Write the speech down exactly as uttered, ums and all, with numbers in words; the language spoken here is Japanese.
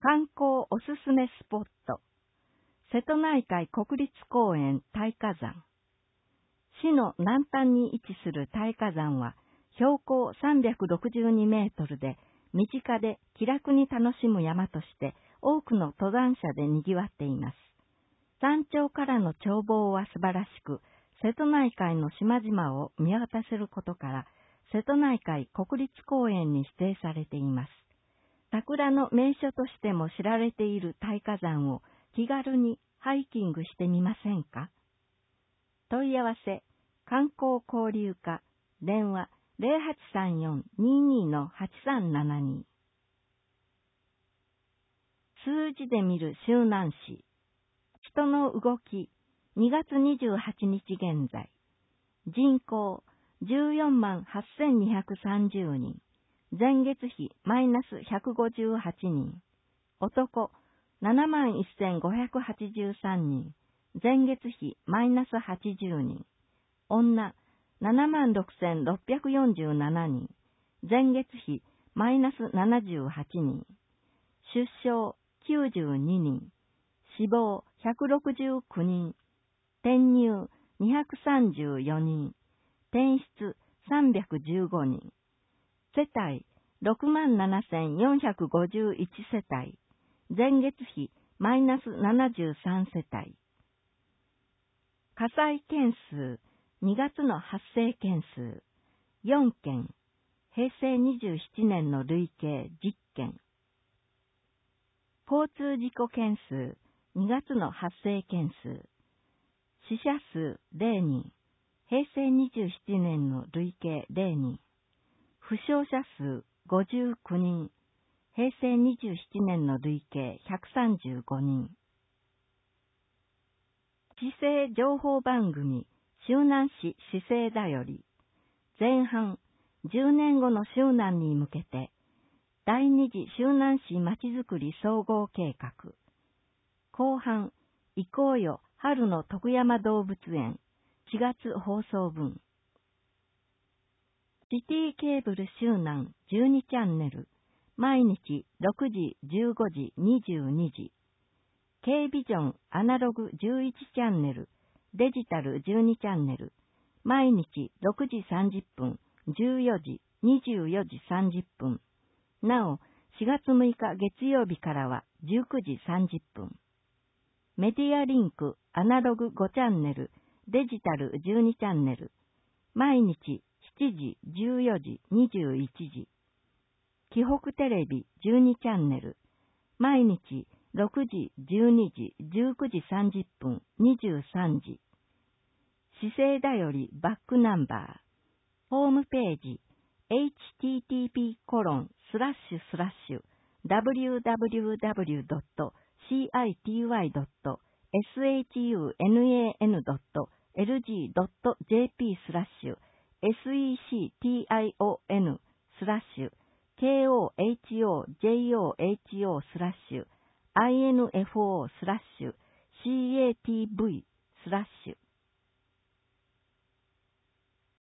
観光おすすめスポット。瀬戸内海国立公園大火山。市の南端に位置する大火山は、標高さんびゃくろくじゅうにメートルで、身近で気楽に楽しむ山として、多くの登山者で賑わっています。山頂からの眺望は素晴らしく、瀬戸内海の島々を見渡せることから、瀬戸内海国立公園に指定されています。桜の名所としても知られている大火山を気軽にハイキングしてみませんか？問い合わせ、観光交流課、電話 ゼロはちさんよん にーにー はちさんななに。数字で見る周南市。人の動き、にがつにじゅうはちにち現在。人口、じゅうよんまんはっせんにひゃくさんじゅうにん。前月比マイナスひゃくごじゅうはちにん。男、ななまんせんごひゃくはちじゅうさんにん。前月比マイナスはちじゅうにん。女、ななまんろくせんろっぴゃくよんじゅうななにん。前月比マイナスななじゅうはちにん。出生きゅうじゅうににん。死亡ひゃくろくじゅうきゅうにん。転入にひゃくさんじゅうよにん。転出さんびゃくじゅうごにん。世帯ろくまんななせんよんひゃくごじゅういち世帯。前月比マイナスななじゅうさん世帯。火災件数、にがつの発生件数、よんけん。へいせいにじゅうななねんの累計じゅっけん。交通事故件数、にがつの発生件数。死者数れいにん。へいせいにじゅうななねんの累計れいにん。負傷者数ごじゅうきゅうにん。へいせいにじゅうななねんの累計ひゃくさんじゅうごにん。市政情報番組、周南市市政だより。前半、じゅうねんごの周南に向けて、第二次周南市まちづくり総合計画。後半、行こうよ春の徳山動物園。しがつ放送分。シティケーブル周南じゅうにチャンネル。毎日ろくじ、じゅうごじ、にじゅうにじ。K ビジョンアナログじゅういちチャンネル。デジタルじゅうにチャンネル。毎日ろくじさんじゅっぷん、じゅうよじ、にじゅうよじさんじゅっぷん。なお、しがつむいか月曜日からはじゅうくじさんじゅっぷん。メディアリンクアナログごチャンネル、デジタルじゅうにチャンネル。毎日しちじ、じゅうよじ、にじゅういちじ。紀北テレビじゅうにチャンネル。毎日ろくじ、じゅうにじ、じゅうくじさんじゅっぷん、にじゅうさんじ。市政だよりバックナンバー。ホームページ エイチティーティーピーコロンスラッシュスラッシュダブリューダブリューダブリュードットシーアイティーワイドットエスエイチユーエヌエーエヌドットエルジードットジェーピースラッシュ エスイーシーティーアイオーエヌ スラッシュ ケーオーエイチオージェイオーエイチオー スラッシュ アイエヌエフオー スラッシュ シーエーティーブイ スラッシュ